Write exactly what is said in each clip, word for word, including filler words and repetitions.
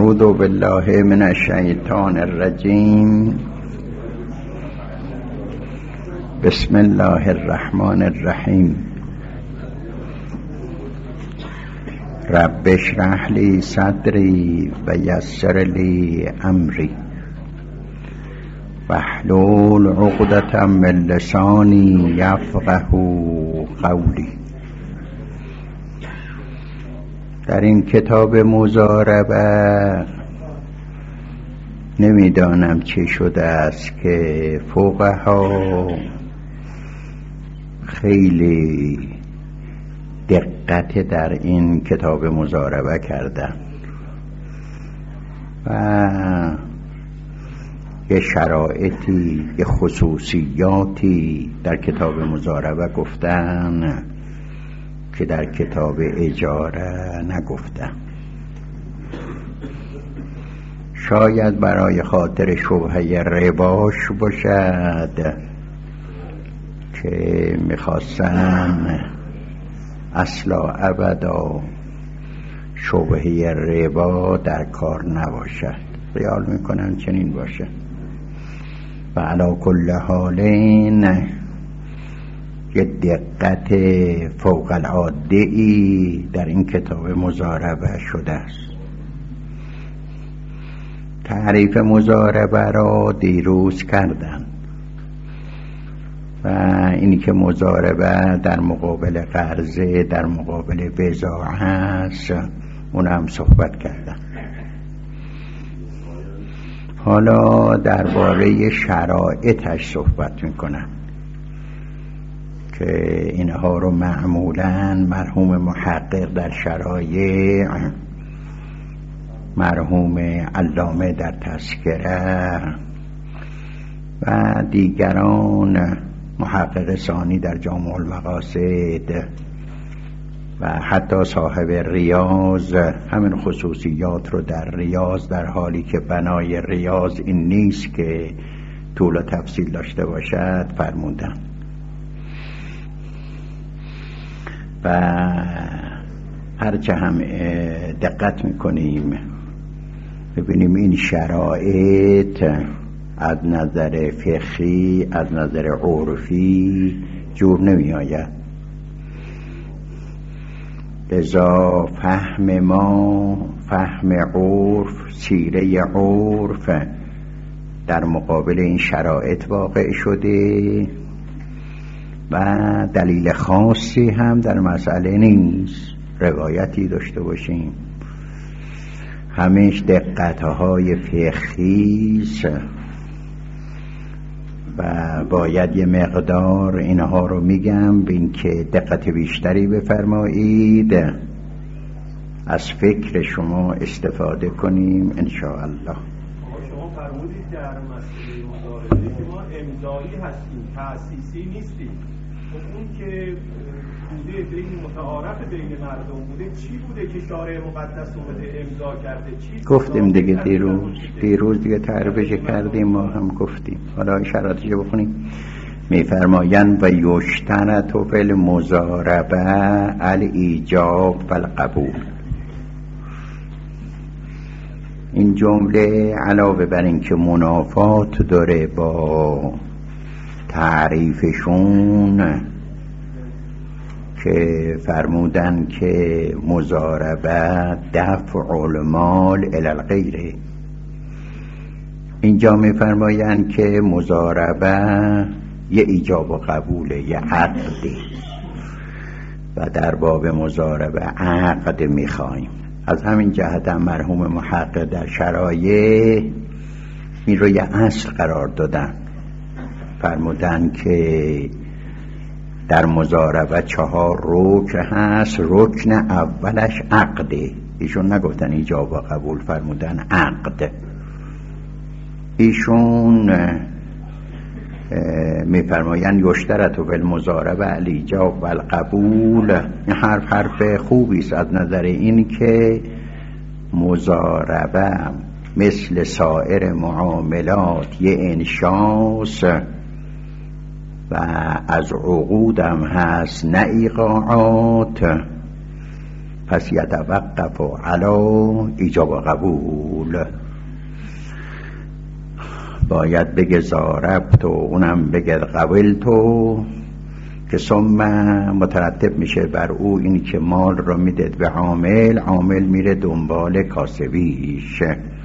اعوذ بالله من الشیطان الرجیم. بسم الله الرحمن الرحیم. رب اشرح لی صدری و یسر لی امری واحلل عقدة من لسانی یفقهوا قولی. در این کتاب مضاربه نمیدانم چه شده است که فقها خیلی دقت در این کتاب مضاربه کردن و یه شرایطی، یه خصوصیاتی در کتاب مضاربه گفتن که در کتاب اجاره نگفتن. شاید برای خاطر شبهه رباش باشد که میخواستن اصلا ابدا شبهه ربا در کار نباشد. خیال میکنم چنین باشه. و علی کل حالین یه دقت فوق العاده ای در این کتاب مضاربه شده است. تعریف مضاربه را دیروز کردن و اینی که مضاربه در مقابل قرضه، در مقابل بضاعه هست، اون هم صحبت کردن. حالا درباره شرایطش صحبت میکنم که اینها رو معمولاً مرحوم محقق در شرایع، مرحوم علامه در تذکره و دیگران، محقق ثانی در جامع المقاصد و حتی صاحب ریاض، همین خصوصیات رو در ریاض، در حالی که بنای ریاض این نیست که طول و تفصیل داشته باشد، فرمودن. و هرچه هم دقت میکنیم ببینیم این شرایط از نظر فقهی، از نظر عرفی جور نمی آید. لذا فهم ما، فهم عرف، سیره عرف در مقابل این شرایط واقع شده و دلیل خاصی هم در مسئله نیست. روایتی داشته باشیم، همیش دقتهای فقهی و باید یه مقدار اینها رو میگم بین که دقت بیشتری بفرمایید، از فکر شما استفاده کنیم انشاءالله. شما فرمودید در مسئله مضاربه که ما امضایی هستیم، تأسیسی نیستیم. اون که بوده بین متعارف بین مردم بوده، چی بوده که شارع مقدس اومده امضا کرده؟ چی گفتیم دیگه دیروز دیروز دیگه تعریفش کردیم، ما هم گفتیم. حالا اشاراتش بخونیم. میفرمایند و یشترط فی المضاربه الایجاب و القبول. این جمله علاوه بر این که منافات داره با تعریفشون که فرمودن که مضاربه دفع المال الی الغیره، اینجا میفرمایند که مضاربه یه ایجاب و قبوله، یه عقده و در باب مضاربه عقد میخوایم. از همین جهت هم مرحوم محقق در شرایع این رو یه اصل قرار دادن. فرمودن که در مضاربه چهار رکن هست، رکن اولش عقده. ایشون نگفتن ایجاب و قبول، فرمودن عقد. ایشون میفرمایند یشترط فی المضاربه الایجاب و القبول. این حرف حرف خوبی است از نظر این که مضاربه مثل سایر معاملات یه انشاس و از عقودم هست نه ایقاعات، پس یتوقف علی ایجاب و قبول. قبول، باید بگه زاربت و اونم بگه قبلت و که ثم مترتب میشه بر او اینی که مال رو میدید به عامل، عامل میره دنبال کاسبیش.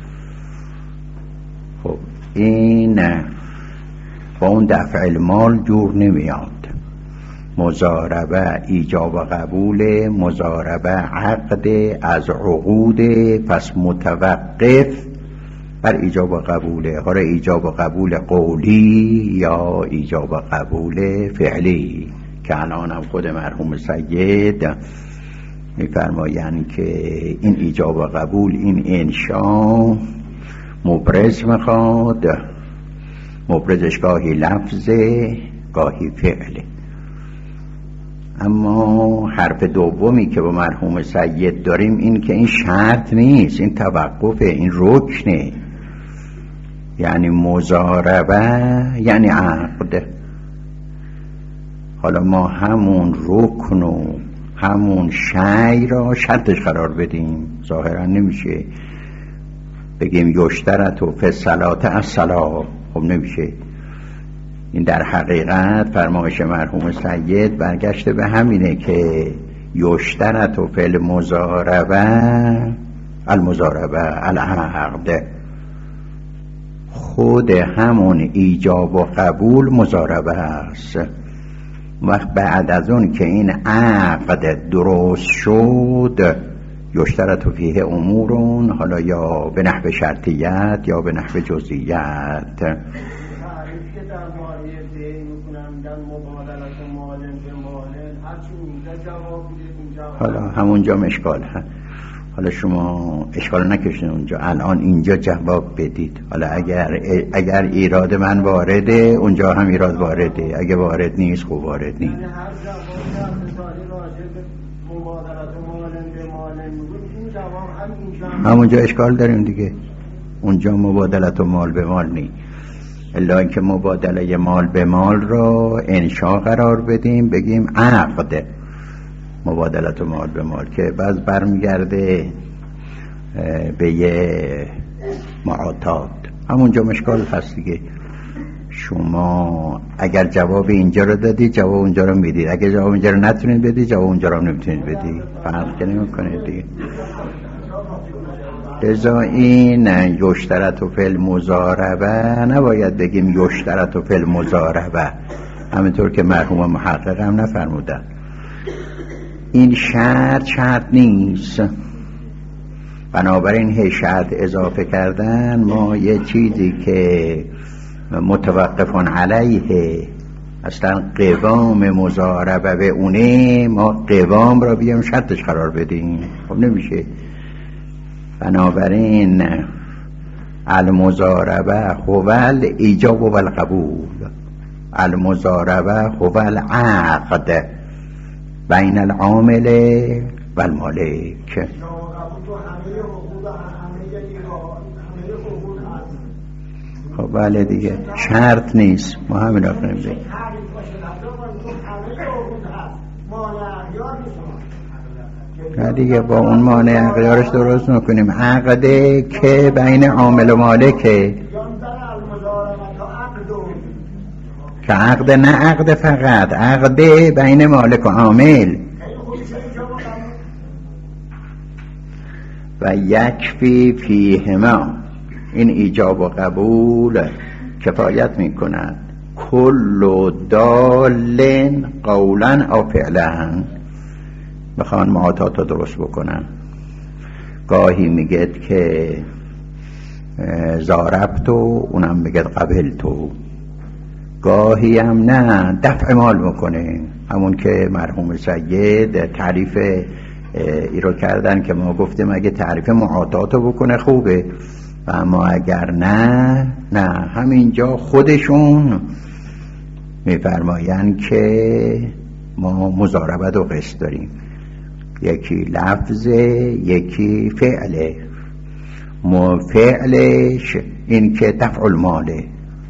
خب این با اون دفع المال جور نمیاد. مضاربه ایجاب و قبول، مضاربه عقد از عقود، پس متوقف بر ایجاب و قبوله. حالا ایجاب و قبول قولی یا ایجاب و قبول فعلی که الان هم خود مرحوم سید میفرمایند که این ایجاب و قبول، این انشا مبرز میخواد، مبرزش گاهی لفظه گاهی فعله. اما حرف دومی که با مرحوم سید داریم این که این شرط نیست، این توقفه، این رکنه. یعنی مضاربه یعنی عقد. حالا ما همون رکن و همون شی را شرطش قرار بدیم، ظاهرا نمیشه بگیم یشترط و فصلات از صلاح، خب نمیشه. این در حقیقت فرمایش مرحوم سید برگشته به همینه که یشترط و فعل مضاربه المضاربه العقد، خود همون ایجاب و قبول مضاربه است. وقت بعد از اون که این عقد درست شد یشترط فیه امورون، حالا یا به نحو شرطیت یا به نحو جزئیت. حالا همونجا اشکال هست. حالا شما اشکال نکشید اونجا، الان اینجا جواب بدید. حالا اگر اگر ایراد من وارده اونجا هم ایراد وارده، اگه وارد نیست خب وارد نیست. همونجا اشکال داریم دیگه، اونجا مبادلت و مال به مال نیست، الا اینکه مبادله مال به مال را انشا قرار بدیم، بگیم عقد مبادلت و مال به مال، که بعض برمیگرده به یه معاطات. همونجا مشکال هست دیگه. شما اگر جواب اینجا رو دادی جواب اونجا رو میدید، اگر جواب اینجا رو نتونید بدید جواب اونجا رو نمیتونید بدید، فرق که نمی کنید دیگه. لذا این یشترط و فعل مضاربه نباید بگیم یشترط و فعل مضاربه، همینطور که مرحوم محقق هم نفرمودن. این شرط شرط نیست، بنابراین هی شرط اضافه کردن ما یه چیزی که متوقفون علیه اصلا قوام مضاربه به اونه، ما قوام را بیام شرطش قرار بدیم، خب نمیشه. بنابراین المضاربه هوال ایجاب و القبول، المضاربه هوال عقد بین العامل و المالک. خب بله دیگه، شرط نیست، ما همین را کنیم دیگه. نه دیگه، با اون مانع اقیارش درست نکنیم. عقده که بین عامل و مالکه، که عقد نه عقد فقط، عقده بین مالک و عامل. و یکفی فیهما، این ایجاب و قبول کفایت می کند. کل دالن قولا او فعلا، بخوان معاطات رو درست بکنن. گاهی میگه که زاربتو، اونم میگه قبلتو. گاهی هم نه دفع مال میکنه، همون که مرحوم سید تعریف ای رو کردن که ما گفتیم اگه تعریف معاطاتو بکنه خوبه، و اما اگر نه نه همینجا خودشون میفرماین که ما مضاربت و قسط داریم، یکی لفظه یکی فعله. فعلش این که دفع الماله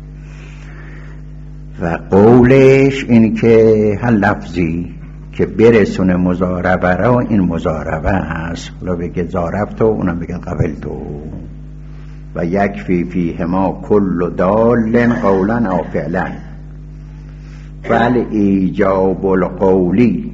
و قولش این که هر لفظی که برسونه مضاربه را، این مضاربه هست. حالا بگه زاربتو، اونم بگه قبلتو. و یکفی فیهما کل دال قولا او فعلا فل ایجاب القولی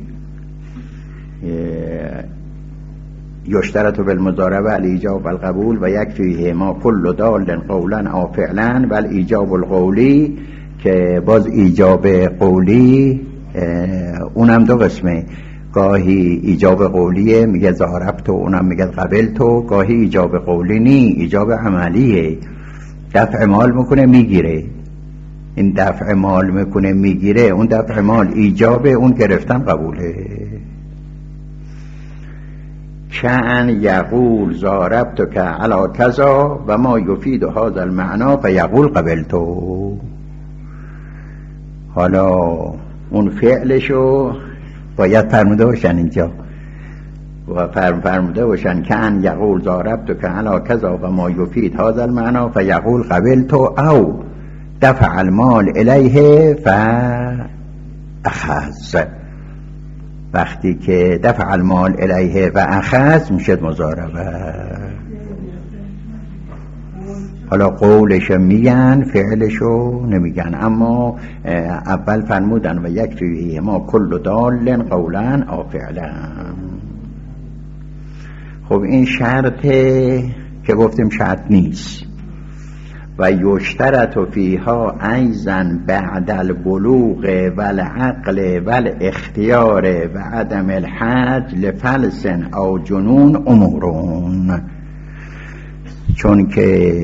یشترط بالمضاربه الایجاب والقبول و یکفی فیهما کل دال قولا او فعلا و الایجاب القولی که باز ایجاب قولی اونم دو قسمه، گاهی ایجاب قولیه میگه ضربت، اونم میگه قبلت، گاهی ایجاب قولی نی، ایجاب عملیه، دفع مال میکنه میگیره. این دفع مال میکنه میگیره، اون دفع مال ایجابه، اون گرفتن قبوله. کان یقول ضربت که علی کذا و ما یفید هذا المعنی فیقول قبلتو. حالا اون فعلشو باید فرموده باشن اینجا و فرم فرموده باشن کان یقول ضربت که علی کذا و ما یفید هذا المعنی فیقول قبلتو او دفع المال الیه فاخذ. وقتی که دفع المال الیه و اخذ میشه مضاربه. حالا قولش میگن فعلشو نمیگن، اما اول فرمودن و یکفی ما کل دال قولا او فعلا. خب این شرطه که گفتیم شرط نیست. و یشترط فیها ایضا بعد البلوغ والعقل والاختیار و عدم الحج لفلس او جنون امورون. چون که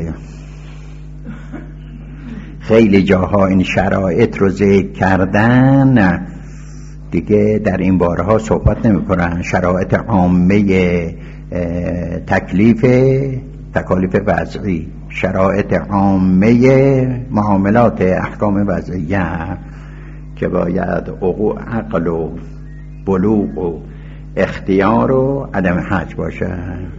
خیلی جاها این شرایط رو ذکر کردن دیگه در این بارها صحبت نمی کنن. شرایط عامه تکلیف تکالیف وضعی، شرایط عامه معاملات احکام وضعیه که باید عقوق عقل و بلوغ و اختیار و عدم حج باشه.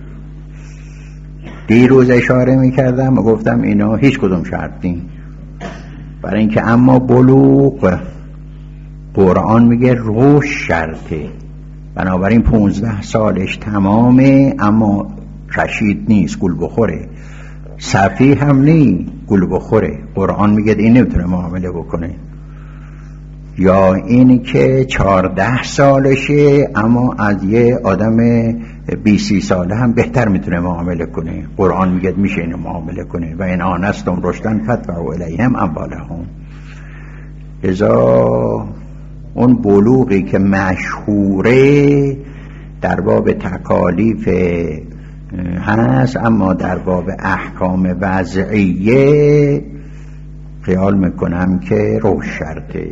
دیروز اشاره میکردم و گفتم اینا هیچ کدوم شرط نیست، برای اینکه اما بلوغ قرآن میگه روش شرطه، بنابراین پونزده سالش تمامه اما رشید نیست، گل بخوره. صفی هم نی، گل بخوره. قرآن میگه این نمیتونه معامله بکنه. یا این که چارده سالشه اما از یه آدم بیسی ساله هم بهتر میتونه معامله کنه. قرآن میگه میشه اینو معامله کنه. و این آنستم رشدن فدفعوا الیهم اموالهم. لذا اون بلوغی که مشهوره در باب تکالیف هست، اما در باب احکام وضعیه خیال میکنم که روش شرطه.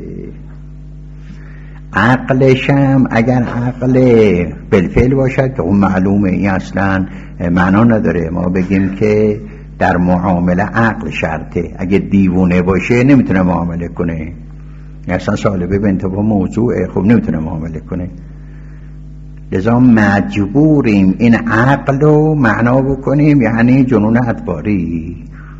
عقلش هم اگر عقل بالفعل باشد که اون معلومه، این اصلا معنا نداره ما بگیم که در معامله عقل شرطه. اگه دیوونه باشه نمیتونه معامله کنه، اصلا سالبه به انتباه موضوعه، خب نمیتونه معامله کنه. لذا مجبوریم این عقل رو معنا بکنیم، یعنی جنون ادباری.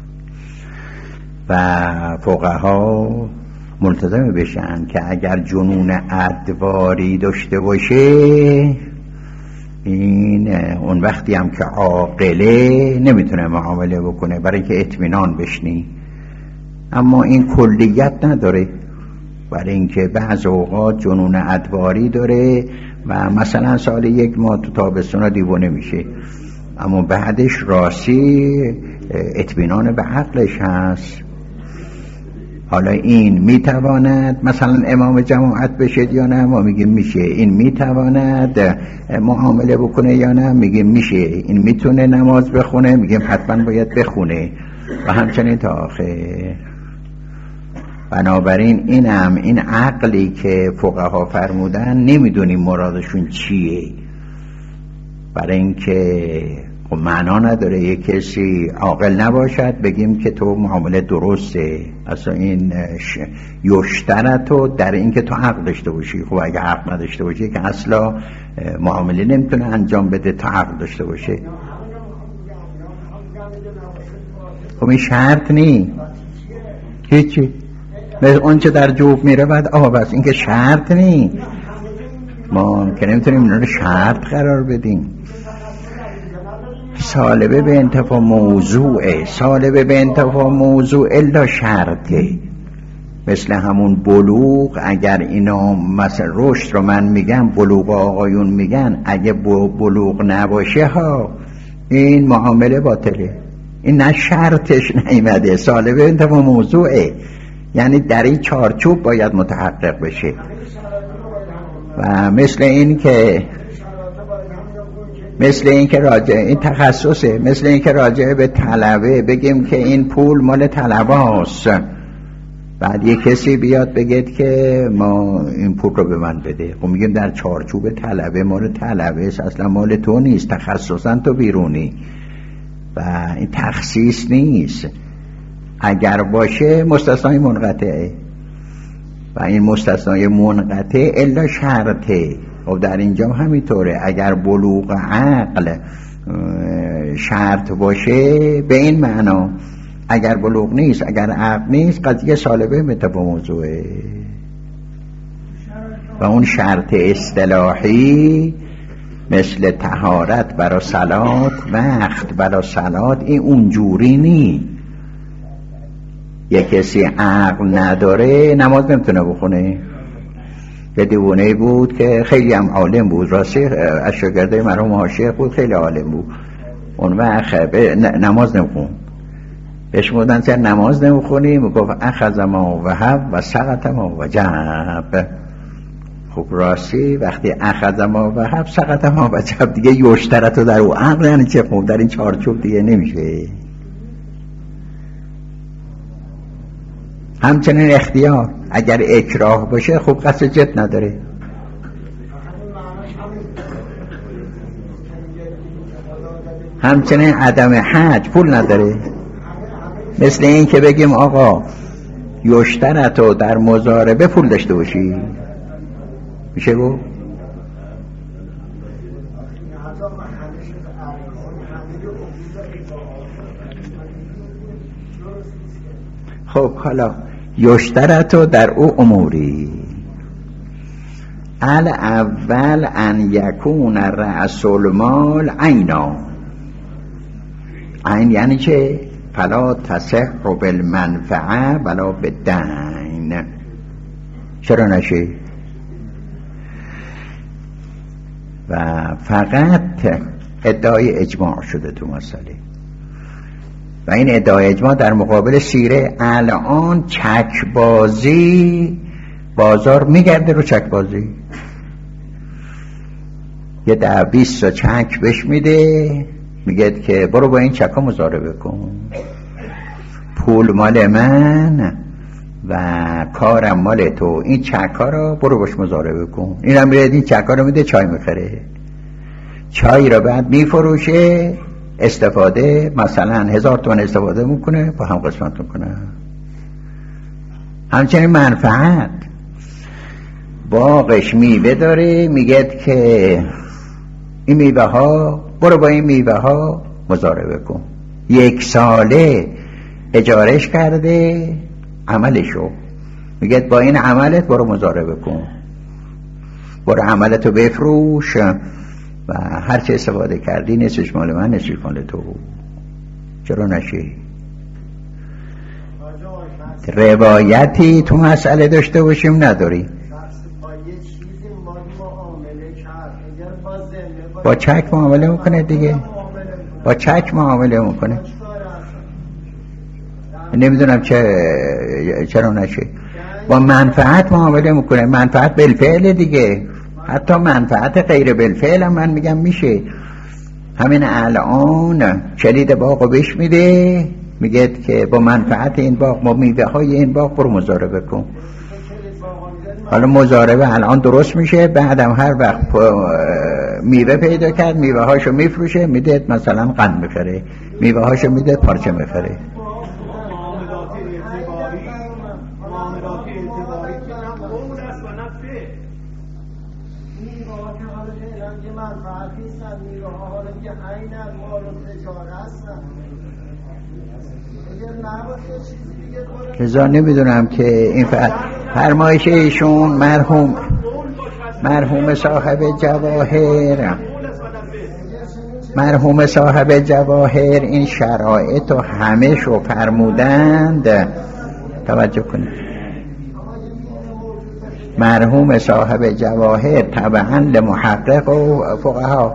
و فقها ملتزم بشن که اگر جنون ادباری داشته باشه، این اون وقتی هم که عاقله نمیتونه معامله بکنه، برای اینکه اطمینان بشنی. اما این کلیت نداره، برای اینکه بعض اوقات جنون ادباری داره و مثلا سال یک ماه تو تابستون دیوانه میشه، اما بعدش راستی اطمینان به عقلش هست. حالا این میتواند مثلا امام جماعت بشه یا نه؟ ما میگیم میشه. این میتواند معامله بکنه یا نه؟ میگیم میشه. این میتونه نماز بخونه؟ میگیم حتما باید بخونه و همچنین تا آخر. بنابراین اینم این عقلی که فقها فرمودن نمیدونیم مرادشون چیه، برای اینکه خب معنا نداره یک کسی عاقل نباشد بگیم که تو معامله درسته. اصلا این یشترطو در این که تو عقل داشته باشی. خب اگه عقل نداشته باشی که اصلا معامله نمیتونه انجام بده تا عقل داشته باشه. خب این شرط نی، هیچی. مثل اون چه در جوب میره بعد آب است، این که شرط نی. ما که نمیتونیم اینا رو شرط قرار بدیم. سالبه به انتفاع موضوعه، سالبه به انتفاع موضوع الا شرطه. مثل همون بلوغ، اگر اینا مثلا رشد رو من میگم، بلوغ آقایون میگن اگه بلوغ نباشه ها این معامله باطله. این نه شرطش نیمده، سالبه به انتفاع موضوعه، یعنی در این چارچوب باید متحقق بشه. و مثل این که مثل این که راجع این تخصصه، مثل این که راجع به طلبه بگیم که این پول مال طلبه هست، بعد یه کسی بیاد بگید که ما این پول رو به من بده، خب میگیم در چارچوب طلبه، مال طلبه است، اصلا مال تو نیست، تخصصا تو بیرونی و این تخصیص نیست. اگر باشه مستثنای منقطعه و این مستثنای منقطع الا شرطه. خب در اینجا همینطوره، اگر بلوغ عقل شرط باشه به این معنا، اگر بلوغ نیست، اگر عقل نیست، قضیه سالبه متفاوت موضوعه. و اون شرط اصطلاحی مثل طهارت برای صلات، وقت برای صلات، این اونجوری نی. یک کسی عقل نداره نماز نمیتونه بخونه. یه دیوانه بود که خیلی هم عالم بود، راستی از شاگرده مرحوم عاشق بود، خیلی عالم بود. اون وقت نماز نمیخون، بهش بودن چرا نماز نمیخونی؟ میگفت اخذ ما وهب و سقط ما وجب. خب راستی وقتی اخذ ما وهب سقط ما وجب دیگه یشترتو در او عقل، یعنی چه؟ خب در این چارچوب دیگه نمیشه. همچنین اختیار اگر اکراه باشه خب قصد جد نداره. همچنین عدم حج پول نداره. مثل این که بگیم آقا یشترتو در مضاربه پول داشته باشی، میشه گفت؟ خب حالا یشترتو در او اموری الاول ان یکون رأس المال عینا. عین یعنی چه؟ فلا تصح بالمنفعه ولا بالدین. چرا نشه؟ و فقط ادعای اجماع شده تو مسئله و این ادعای اجماع در مقابل سیره. الان چکبازی بازار میگرده رو چکبازی، یه ده بیست تا چک بهش میده، میگه که برو با این چکا مضاربه کن، پول مال من و کارم مال تو، این چکا رو برو باش مضاربه کن. این هم میره این چکا رو میده چای میخره، چای رو بعد میفروشه، استفاده مثلا هزار تومن استفاده میکنه، با هم قسمت میکنه. همچنین منفعت، باغش میوه داره، میگه که این میوه ها برو با این میوه ها مضاربه کن. یک ساله اجارش کرده عملشو، میگه با این عملت برو مضاربه کن، برو عملتو بفروش و هر چه استفاده کردی نصفش مال من نصفش مال تو. چرا نشه؟ روایتی تو مسئله داشته باشیم نداری. با چک معامله میکنه دیگه، با چک معامله میکنه. نمیدونم چه چرا نشه. با منفعت معامله میکنه، منفعت بالفعل دیگه، حتی منفعت غیر بالفعل هم من میگم میشه. همین الان کلید باغو بهش میده، میگه که با منفعت این باغ، با میوه های این باغ برو مضاربه کن. حالا مضاربه الان درست میشه، بعدم هر وقت میوه پیدا کرد میوه هاشو میفروشه، میده مثلا قند میخره، میوه هاشو میده پارچه میخره. لذا نمیدونم که این فرمایش ایشون مرحوم مرحوم صاحب جواهر مرحوم صاحب جواهر این شرایط و همه شو فرمودند. توجه کنید، مرحوم صاحب جواهر طبعا لمحقق و فقها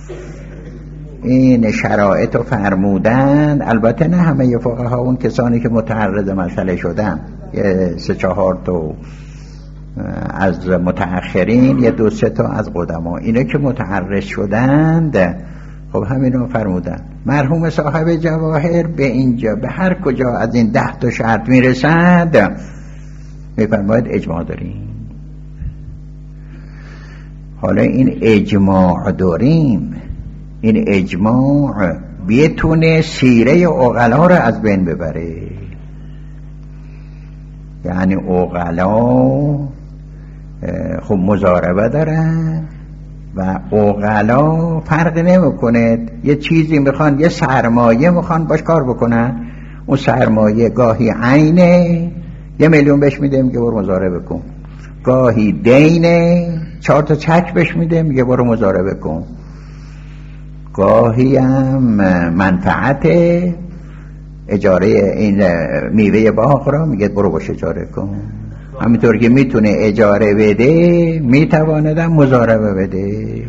این شرایط رو فرمودند. البته نه همه فقها، اون کسانی که متعرض مسئله شدن، یه سه چهار تا از متأخرین، یه دو سه تا از قدما، اینا که متعرض شدند خب همین رو فرمودن. مرحوم صاحب جواهر به اینجا به هر کجا از این ده تا شرط میرسند میفرماید اجماع داریم. حالا این اجماع داریم، این اجماع بیتونه سیره عقلا رو از بین ببره. یعنی عقلا خب مضاربه دارن و عقلا فرق نمیکنه، یه چیزی میخوان، یه سرمایه میخوان باش کار بکنن، اون سرمایه گاهی عینه یه میلیون بهش میده میگه برو مضاربه کن، گاهی دینه چهار تا چک بهش میده میگه برو مضاربه کن، گاهی هم منفعت اجاره این میوه باغ را میگه برو باش اجاره کن. همینطور که میتونه اجاره بده میتواند هم مضاربه بده.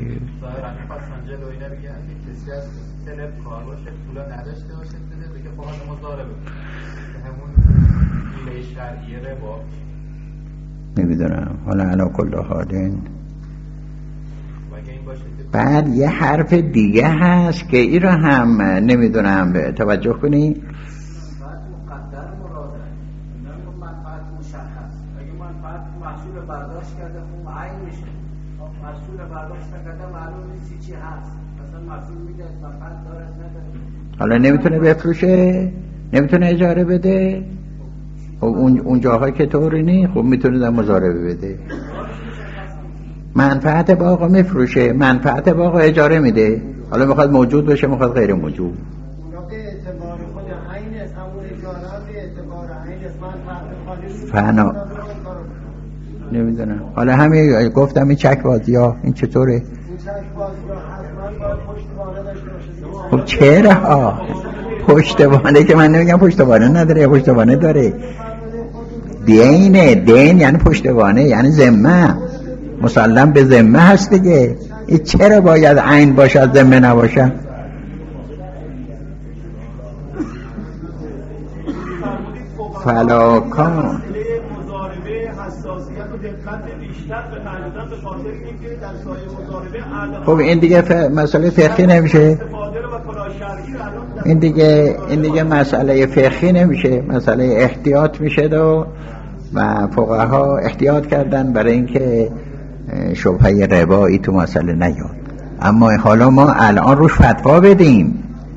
نمیدونم، حالا علا کل حالین. بعد یه حرف دیگه هست که این رو هم نمیدونم توجه کنی. برداشت کرده خب عین میشه، محصول برداشت نکرده معلوم نیست چی هست، مثلا محصول میده منفعت داره نداره، حالا نمیتونه بفروشه، نمیتونه اجاره بده. خب اون اون جاهایی که طوری نی خب میتونه در مضاربه بده. منفعت باغو میفروشه، منفعت باغو اجاره میده، حالا میخواد موجود بشه میخواد غیر موجود. اونا به اعتبار خود عین است، همون اجاره به اعتبار عین است، منفعت خالی فنا نمیدونم. حالا همین گفتم این چک بازی ها این چطوره؟ این چک بازی ها حتما باید پشتوانه داشته باشه. خب چرا ها پشتوانه که من نمیگم پشتوانه نداره یا پشتوانه داره. دینه، دین یعنی پشتوانه یعنی ذمه، مسلم به ذمه هست دیگه. این چرا باید عین باشه ذمه نباشه؟ فلاکان خب این دیگه ف... مسئله فقهی نمیشه. این دیگه این دیگه مسئله فقهی نمیشه، مسئله احتیاط میشه دو و فقها احتیاط کردن برای اینکه شبهه ربایی تو مسئله نیاد. اما حالا ما الان روش فتوا بدیم،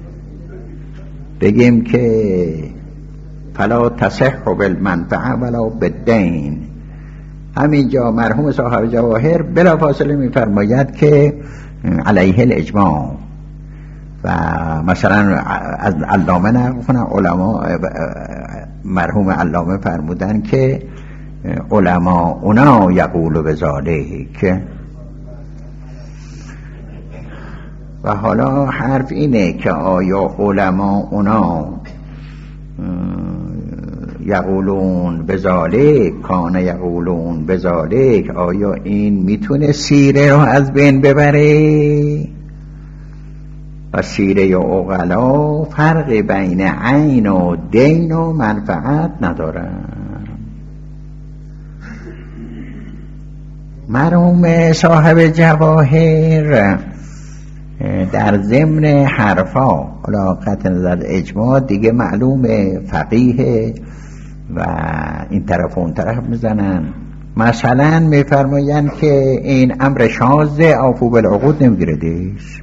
بگیم که فلا تصح بالمنفعه ولا بالدین. همینجا مرحوم صاحب جواهر بلا فاصله میفرماید که علیه الاجماع و مثلا از علامه نکنه علما، مرحوم علامه فرمودن که علما اونا یقولو بذالک. و حالا حرف اینه که آیا علما اونا یقولون بذالک، کان یقولون بذالک، آیا این میتونه سیره رو از بین ببره؟ و سیره عقلا فرق بین عین و دین و منفعت ندارن. مرحوم صاحب جواهر در ضمن حرفا، حالا قطع نظر اجماع دیگه معلومه فقیه و این طرف و اون طرف میزنن، مثلا میفرمایند که این امر شاذ عفو بالعقود نمیگیردش،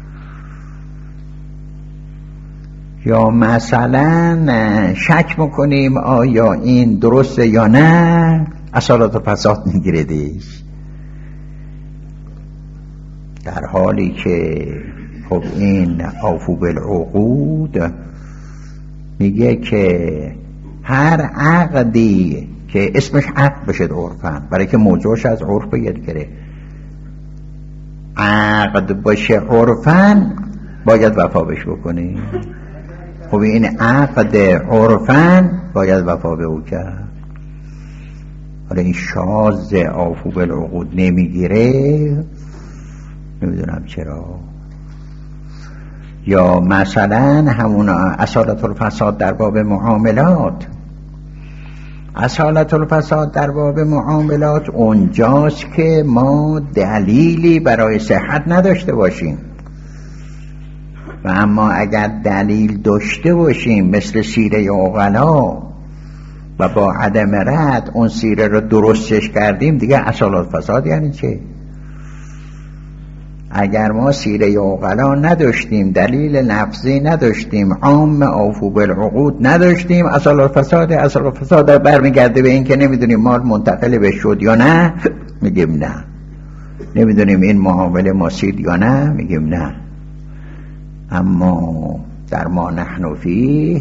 یا مثلا شک میکنیم آیا این درسته یا نه اصالت و فساد میگیردش، در حالی که خب این عفو بالعقود میگه که هر عقدی که اسمش عقد بشه عرفاً، برای که موضوعش از عرف بگیر گره، عقد باشه عرفاً باید وفا بش بکنی. خب این عقد عرفاً باید وفا به او کرد. حالا این شاذ عفو بالعقود نمیگیره، نمیدونم چرا. یا مثلا همون اصالت الفساد در باب معاملات، اصالت الفساد در باب معاملات اونجاست که ما دلیلی برای صحت نداشته باشیم، و اما اگر دلیل داشته باشیم مثل سیره عقلا و با عدم رد اون سیره رو درستش کردیم، دیگه اصالت الفساد یعنی چه؟ اگر ما سیره عقلا نداشتیم، دلیل لفظی نداشتیم، عام عفو بالعقود نداشتیم، اصل الفساد اصل الفساد برمیگرده به این که نمیدونیم مال منتقل به شد یا نه، میگیم نه. نمیدونیم این معامله ماسید یا نه، میگیم نه. اما در ما نحن فیه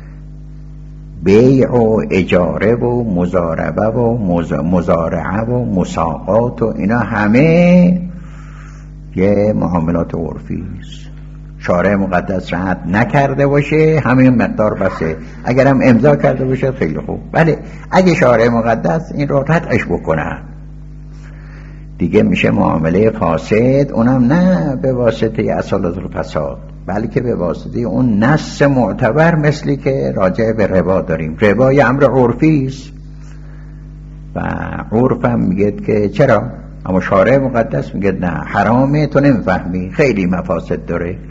بیع و اجاره و مضاربه و مزارعه و مساقات و اینا همه یه معاملات عرفی است. شارع مقدس رد نکرده باشه همین مقدار بسه، اگر هم امضا کرده باشه خیلی خوب. بله اگه شارع مقدس این رو ردش بکنه دیگه میشه معامله فاسد، اونم نه به واسطه اصالت الفساد بلکه به واسطه اون نص معتبر، مثلی که راجع به ربا داریم. ربا یه امر عرفی است و عرف هم میگه که چرا، اما شارع مقدس میگه نه حرامه، تو نمیفهمی، خیلی مفاسد داره. اول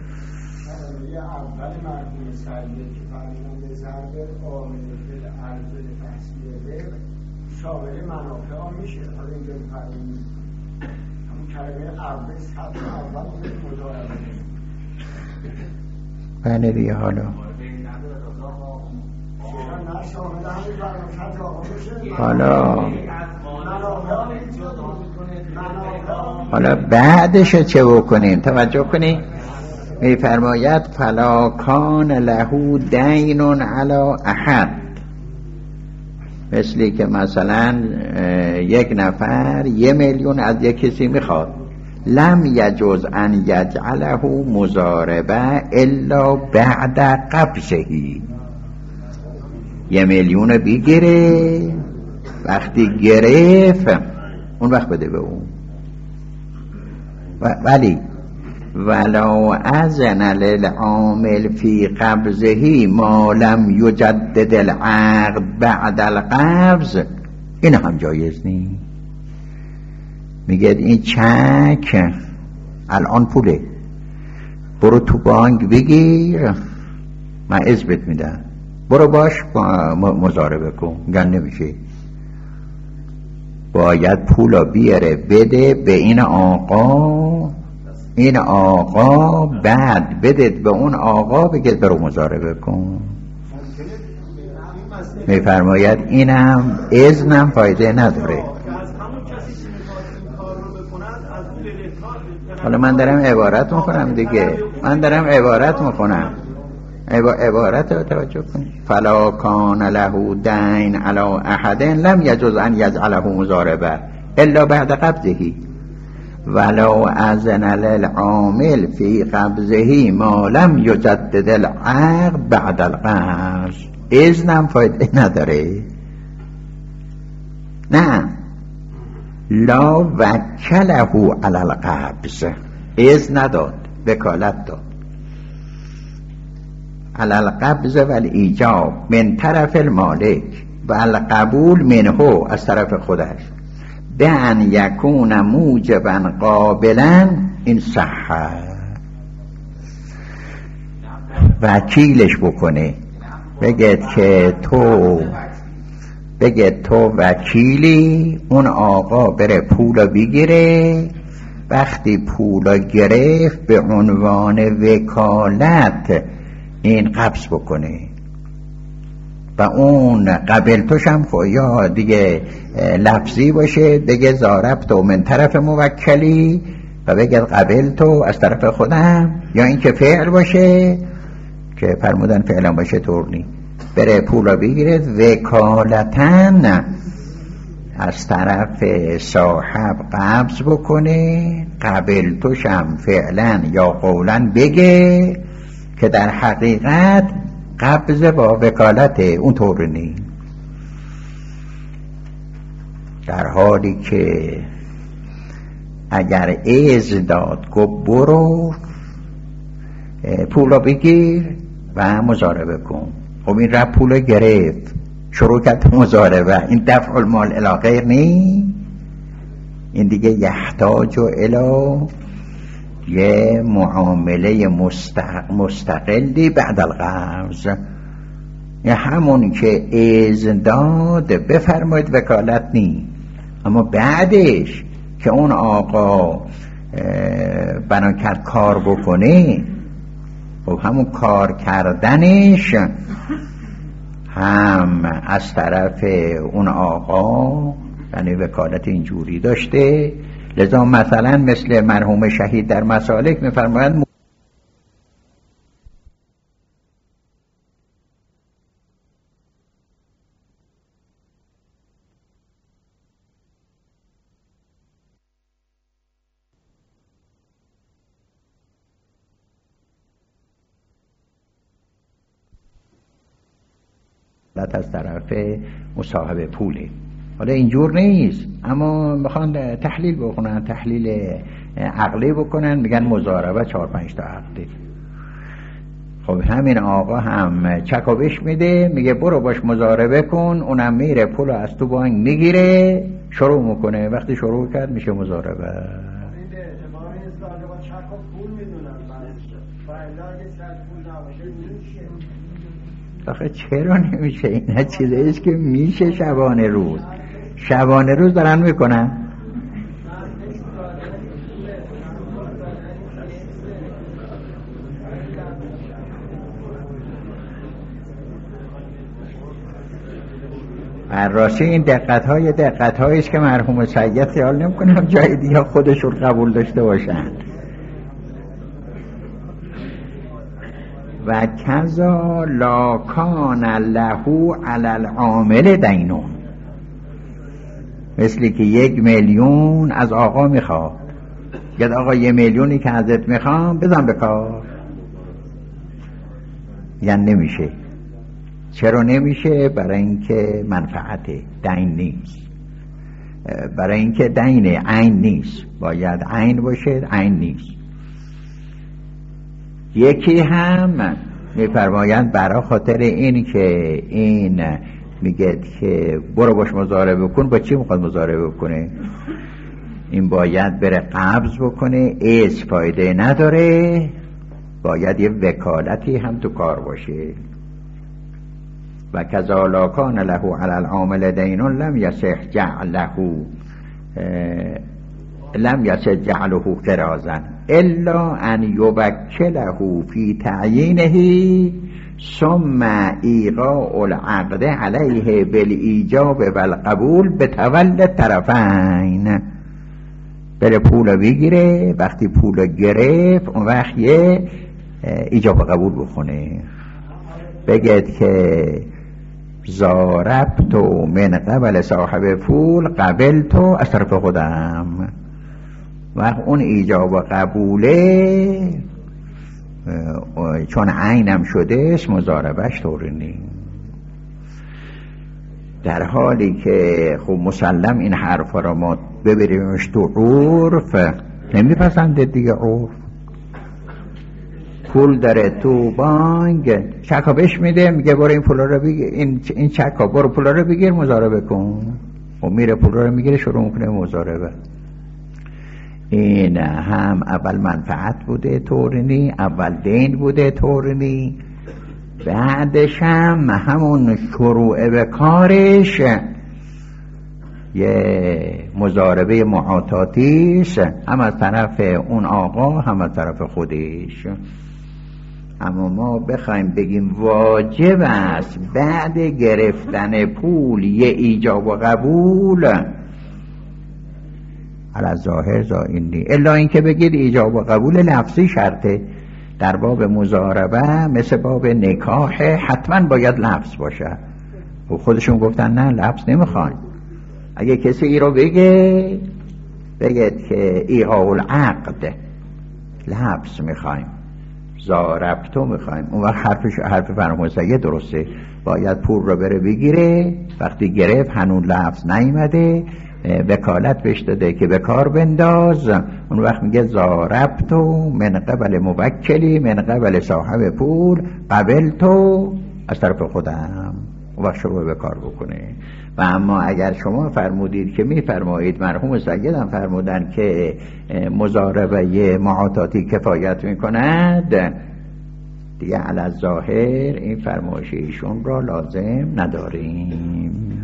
مرحوم سعدیه که فرمانده ضرب عامل فی الارض لتحصیل الربح شامل منافع ها میشه. حالا اینجا فرمانده همون کلمه عرض حتی اول مضاربه. بله دیگه حالا حالا حالا بعدش چه بکنیم؟ توجه کنیم میفرماید فلا کان له دین علی احد، مثلی که مثلا یک نفر یه میلیون از یک کسی میخواد، لم یجوز ان یجعله مضاربه الا بعد قبضهی. یه میلیون بگیره، وقتی گرفت اون وقت بده به اون. ولی ولو اذن للعامل فی قبضه ما لم یجدد العقد بعد القبض، این هم جایز نیست. میگه این چک الان پوله، برو تو بانک بگیر من اثبات میدم، برو باش مضاربه کن. میگن نمیشه، باید پولا بیاره بده به این آقا، این آقا بعد بده به اون آقا بگه برو مضاربه کن. میفرماید اینم اذنم فایده نداره. حالا من دارم عبارت میکنم دیگه، من دارم عبارت میکنم، عبارت رو توجه کنید. فلا کان له دین علی احد لم یجوز ان یجعله مضاربه الا بعد قبضه ولو اذن للعامل فی قبضه ما لم یجدد العقد بعد القبض. اذنم فایده نداره. نه لا وکله علی القبض، اذن نداد، وکالت داد. علی القبض و الایجاب من طرف المالک و القبول منه، از طرف خودش، به ان یکون موجبا قابلا این صحه. وکیلش بکنه، بگه که تو بگه تو وکیلی، اون آقا بره پولا بگیره، وقتی پولا گرفت به عنوان وکالت این قبض بکنه و اون قبل توش هم خو یا دیگه لفظی باشه، بگه زاربت و من طرف موکلی و بگه قبل تو از طرف خودم، یا اینکه فعل باشه که فرمودن فعلا باشه طور نی، بره پولا بگیره وکالتن از طرف صاحب قبض بکنه، قبل توشم فعلا یا قولا بگه که در حقیقت قبض با وکالت اون طور نی، در حالی که اگر ایز داد گفت برو پولا بگیر و مضاربه کن، خب این رب پولا گرفت شروع کرد مضاربه، این دفع المال الی غیر نی، این دیگه یحتاج الی یه معامله مستق... مستقلی بعد القبض، یه همون که ایز داد بفرمایید وکالت نی، اما بعدش که اون آقا بنا کرد کار بکنه، خب همون کار کردنش هم از طرف اون آقا یعنی وکالت اینجوری داشته. لذا مثلا مثل مرحوم شهید در مسالک میفرمایند از طرف مصاحب پوله. حالا اینجور نیست، اما میخوان تحلیل بکنن، تحلیل عقلی بکنن، میگن مضاربه چهار پنج تا عقده. خب همین آقا هم چکابش میده، میگه برو باش مضاربه کن، اونم میره پول از تو بانک میگیره شروع میکنه، وقتی شروع کرد میشه مضاربه. آخه چرا نمیشه؟ این چیزاییست که میشه شبانه روز شبانه روز دارن میکنن. راستی این دقت های دقت هاییست که مرحوم سید خیال نمیکنم جای دیگه خودشون قبول داشته باشن. و کذا لا کان له علی العامل دینون، مثلی که یک میلیون از آقا میخواد، گفت آقا یه میلیونی که ازت میخوام بزن به کار، یعنی نمیشه. چرا نمیشه؟ برای اینکه منفعت دین نیست، برای اینکه دین عین نیست، باید عین باشه، عین نیست. یکی هم میفرمایند برای خاطر این که این میگه که برو باش مضاربه کن، با چی میخواد مضاربه بکنه؟ این باید بره قبض بکنه، ایز فایده نداره، باید یه وکالتی هم تو کار باشه. و کذا لا کان له علی العامل دین لم یصح جعله لم یصح جعله قرازا الا ان یوکله فی تعیینه ثم ایقاع العقد علیه بالایجاب والقبول بتولد طرفین. بره پول بگیره، وقتی پول گرفت اون وقت یه ایجاب و قبول بخونه، بگید که زاربتو من قبل صاحب پول قبلتو از طرف خودم، وقت اون ایجاب و قبوله چون عینم شده اسم مضاربش طور نیم. در حالی که خب مسلم این حرفا را ما ببریمش تو عرف نمیپسنده دیگه. عرف پول داره تو بانک، چکا بهش میده، میگه برو این پولا رو بگیر، این این چکا برو پولا رو بگیر مضاربه کن، و میره پولا رو میگیره شروع میکنه مضاربه. این هم اول منفعت بوده طورنی، اول دین بوده طورنی، بعدش هم همون شروع به کارش یه مضاربه معاطاتیش، هم از طرف اون آقا هم از طرف خودش. اما ما بخوایم بگیم واجب است بعد گرفتن پول یه ایجاب و قبول، علی ظاهر زائنی، الا اینکه بگید ایجاب و قبول لفظی شرطه. در باب مضاربه مثل باب نکاح حتما باید لفظ باشه، و خودشون گفتن نه لفظ نمیخوایم، اگه کسی ای رو بگه بگید که ایقاع العقد لفظ میخوایم، زاربتو میخوایم، اون وقت حرفش حرف فرمود سید درسته، باید پول رو بره بگیره، وقتی گرفت هنون لفظ نیامده وکالت بهش داده که به کار بنداز، اون وقت میگه زاربتو من قبل موکلی من قبل صاحب پول قبل تو از طرف خودم، اون وقت شروع به کار بکنه. و اما اگر شما فرمودید که میفرمایید مرحوم سیدم فرمودن که مضاربه معاطاتی کفایت میکند، دیگه علی الظاهر این فرمایش ایشون را لازم نداریم.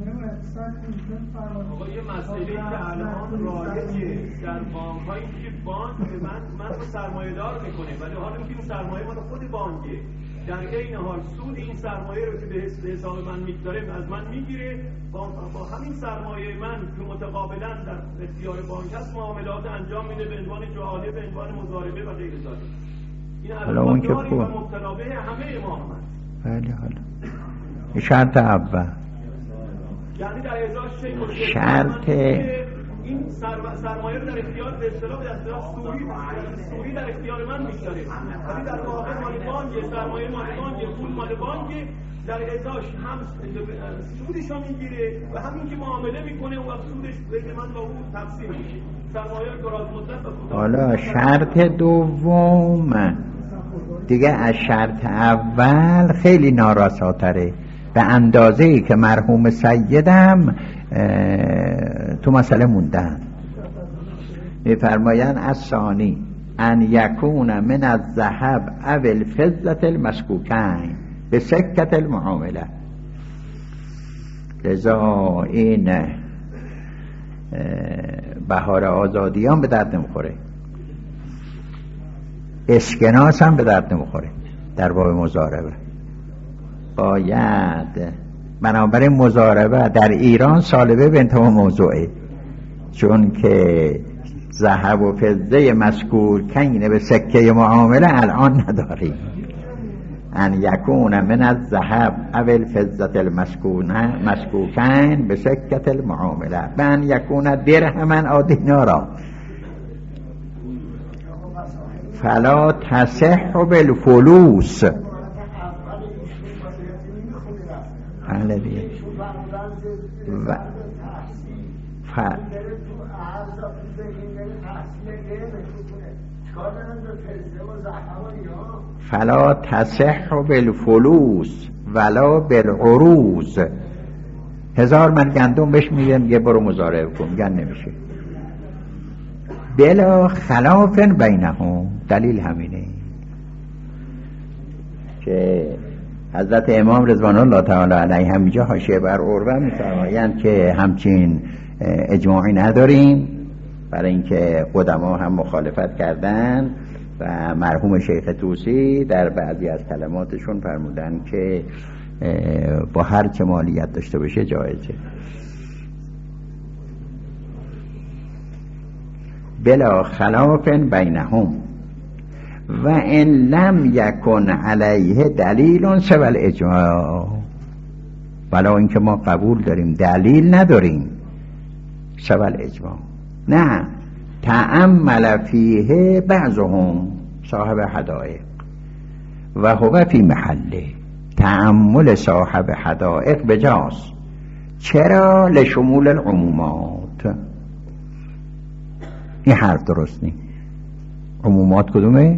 آقا یه مسئله که الان رایجه در بانک‌هایی که بانک من من رو سرمایه‌دار میکنه، ولی حالا میگیم سرمایه مال خود بانکه، در عین حال سود این سرمایه رو که به حساب من میگذاره از من میگیره، با, با همین سرمایه من که متقابلا در اختیار بانک هست معاملات انجام میده به عنوان جعاله، به عنوان مضاربه و غیر ذلک. این الان داریم و مبتلا به همه ما هم هست. بله حالا شرط اول یعنی در ازاش چه شرط این سرمایه رو در اختیار به اصطلاح به اصطلاح سوری سوری در اختیار من می‌گذاره، ولی در واقع مال بانک، سرمایه مال بانک، پول مال بانک، در ازاش هم سودش رو میگیره و همین که معامله میکنه و سودش بین من با اون تقسیم میشه. سرمایه رو دراز مدت و کوتاه. حالا شرط دوم دیگه از شرط اول خیلی نارساتره، به اندازه‌ای که مرحوم سیدم تو مسئله موندن. می‌فرمایند الثانی ان یکون من الذهب او الفضة المسکوکین به سکت المعامله. لذا این بهار آزادیان به درد نمیخوره، اسکناس هم به درد نمیخوره در باب مضاربه. باید بنابراین مضاربه در ایران سالبه به انتها موضوعه، چون که ذهب و فضه مسکوکین به سکه معامله الان نداریم. ان یکون من الذهب او الفضة المسکوکین به سکت المعامله به ان یکون درهما او دینارا فلا تصح بالفلوس. بله دیگه و ف... فلا تصح بالفلوس ولا بالعروض. هزار من گندم بهش میگن یه برو مضاربه کن، میگن نمیشه. بلا خلاف بینهم، دلیل همینه که حضرت امام رضوان الله تعالی علیه همینجا حاشیه بر عروه می‌فرمایند که همچین اجماعی نداریم، برای اینکه قدما هم مخالفت کردن و مرحوم شیخ طوسی در بعضی از کلماتشون فرمودن که با هر چه مالیت داشته باشه جایزه. بلا خلاف بینهم و ان لم یکن علیه دلیل سوى الاجماع. ولا اینکه ما قبول داریم دلیل نداریم سوى الاجماع، نه تأمل فیه بعضهم صاحب حدائق و هو فی محله. تأمل صاحب حدائق بجاست. چرا؟ لشمول العمومات. این حرف درست نیست. عمومات کدومه؟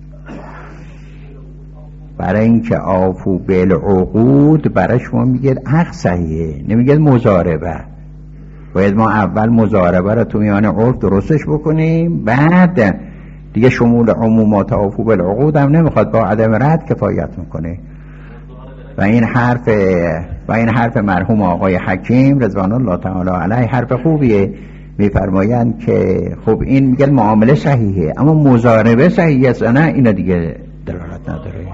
برای اینکه آفو بالعقود برای شما میگید عقد صحیحه، نمیگید مضاربه. باید ما اول مضاربه رو تو میان عرف درستش بکنیم، بعد دیگه شمول عمومات آفو بالعقود هم نمیخواد، با عدم رد کفایت میکنه. و این حرف و این حرف مرحوم آقای حکیم رضوان الله تعالی علیه حرف خوبیه. میفرمایند که خب این میگه معامله صحیحه اما مضاربه صحیحه است، نه اینا دیگه دلالت نداره.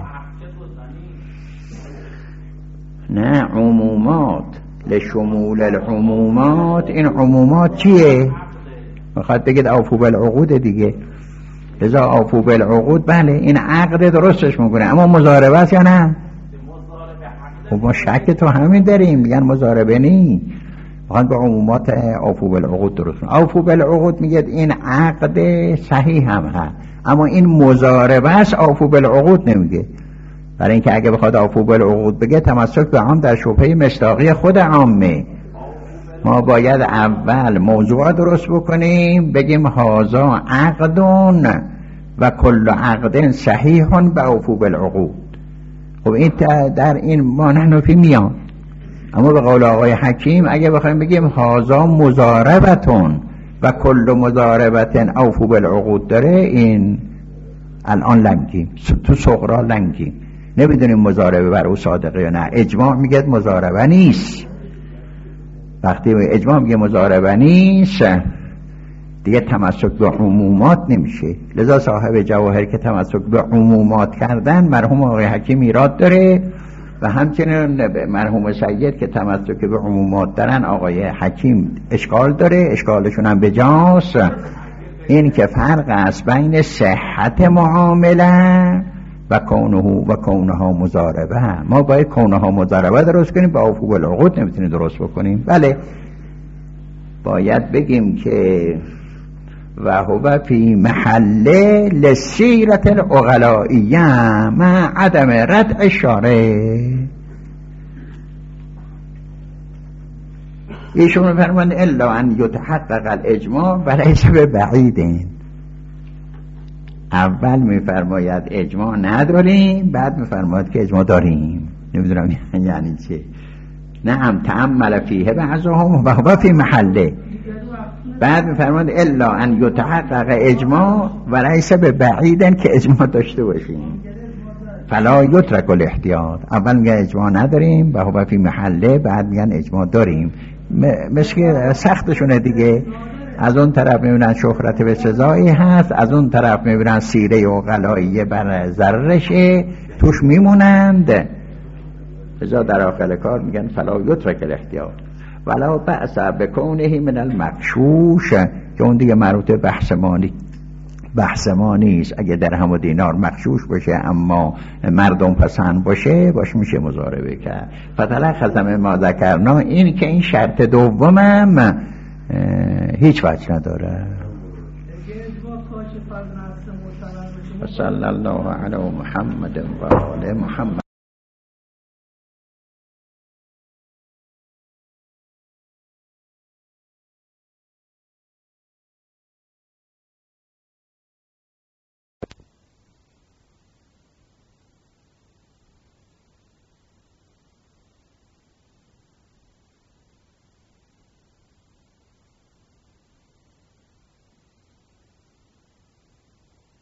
نه عمومات لشمول العمومات. این عمومات چیه؟ میخواد بگید اوفو بالعقود دیگه. لذا اوفو بالعقود بله این عقد درستش میکنه، اما مضاربه است یا نه؟ خب ما شک تو همین داریم، میگن مضاربه نی. واقعا به عمومات اوفو بالعقود درست کنه. اوفو بالعقود میگه این عقد صحیح هم هست، اما این مضاربه است، اوفو بالعقود نمیگه. برای اینکه اگه بخواد اوفو بالعقود بگه تمسک به عام در شبهه مصداقی خود عامه. ما باید اول موضوع درست بکنیم، بگیم هازا عقدون و کل عقد صحیح به اوفو بالعقود. خب این در این ما نحنفی میان، اما به قول آقای حکیم اگه بخوایم بگیم هازا مضاربتون و کل مضاربتن اوفو بالعقود داره، این الان لنگیم، تو صغرا لنگیم، نمیدونیم مضاربه بر او صادقه یا نه. اجماع میگه مضاربه نیست. وقتی اجماع میگه مضاربه نیست دیگه تمسک به عمومات نمیشه. لذا صاحب جواهر که تمسک به عمومات کردن مرحوم آقای حکیم ایراد داره و همچنین مرحوم سید که تمسک به عمومات دارن آقای حکیم اشکال داره، اشکالشون هم بجاست. این که فرق است بین صحت معامله و کونه و کونها مضاربه. ما باید کونها مضاربه درست کنیم، با اوفو بالعقود نمیتونیم درست بکنیم. بله باید بگیم که و هو فی محل لسیرت العقلائیه مع عدم ردع شارع. ایشون فرمان الا ان یتحقق الاجماع و لیس ببعید. اول میفرماید اجماع نداریم، بعد میفرماید که اجماع داریم. نمیدونم یعنی چه. نعم تأمل فیه بعضهم و هو فی محله. بعد میفرماید الا ان یتحقق اجماع و لیس ببعید که اجماع داشته باشیم. فلا یترک الاحتیاط. اول میگن اجماع نداریم و هو فی محله، بعد میگن اجماع داریم. مشکل سختشونه دیگه. از اون طرف میبینن شهرت به سزایی هست، از اون طرف میبینن سیره و غلاییه بر ضررشه، توش میمونند. ازا در آخر کار میگن فلا یترک الاحتیاط ولا بأس بکونه من المغشوش، که اون دیگه مربوط بحث مانی بحث ما نیست. اگه درهم و دینار مغشوش باشه اما مردم پسند باشه باش میشه مضاربه کرد. فتلق خزم ما ذکرنا، این که این شرط دومم هیچ وجه نداره. صلی الله علی محمد و آل محمد.